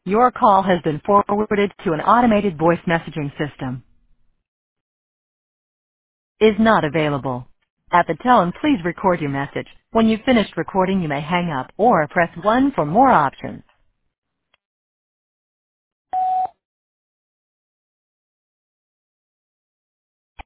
Your call has been forwarded to an automated voice messaging system. Is not available. At the tone, please record your message. When you've finished recording, you may hang up or press 1 for more options.